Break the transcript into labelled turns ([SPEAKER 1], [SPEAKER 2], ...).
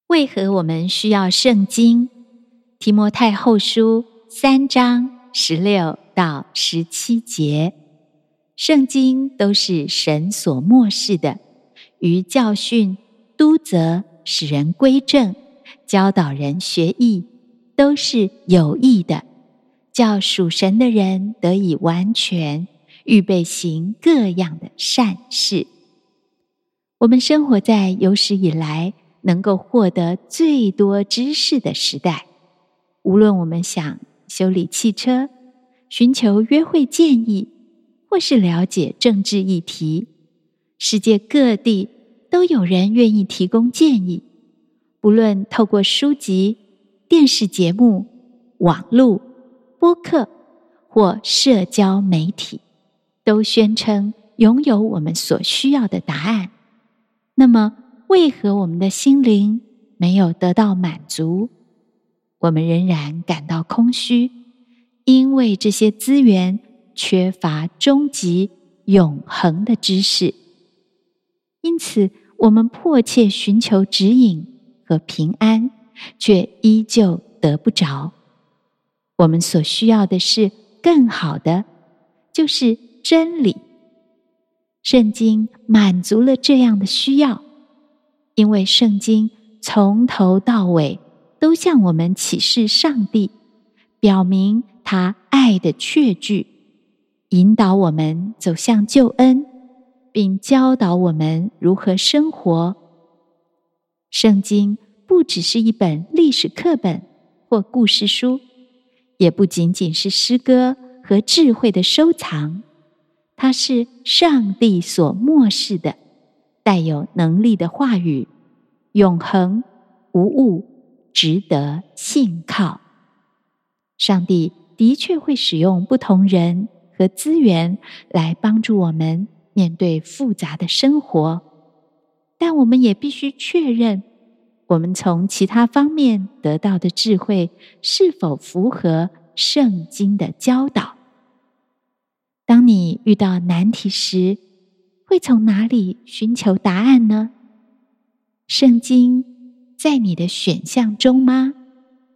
[SPEAKER 1] 为何我们需要圣经？提摩太后书3章16到17节。圣经都是神所默示的，于教训、督责、使人归正、教导人学义，都是有益的，叫属神的人得以完全，预备行各样的善事。我们生活在有史以来能够获得最多知识的时代，无论我们想修理汽车、寻求约会建议，或是了解政治议题，世界各地都有人愿意提供建议，不论透过书籍、电视节目、网络、播客或社交媒体，都宣称拥有我们所需要的答案。那么，为何我们的心灵没有得到满足？我们仍然感到空虚，因为这些资源缺乏终极永恒的知识。因此，我们迫切寻求指引和平安，却依旧得不着。我们所需要的是更好的，就是真理。圣经满足了这样的需要，因为圣经从头到尾都向我们启示上帝，表明他爱的确据，引导我们走向救恩，并教导我们如何生活。圣经不只是一本历史课本或故事书，也不仅仅是诗歌和智慧的收藏，它是上帝所默示的，带有能力的话语，永恒、无误，值得信靠。上帝的确会使用不同人和资源来帮助我们面对复杂的生活，但我们也必须确认，我们从其他方面得到的智慧是否符合圣经的教导。当你遇到难题时，会从哪里寻求答案呢？圣经在你的选项中吗？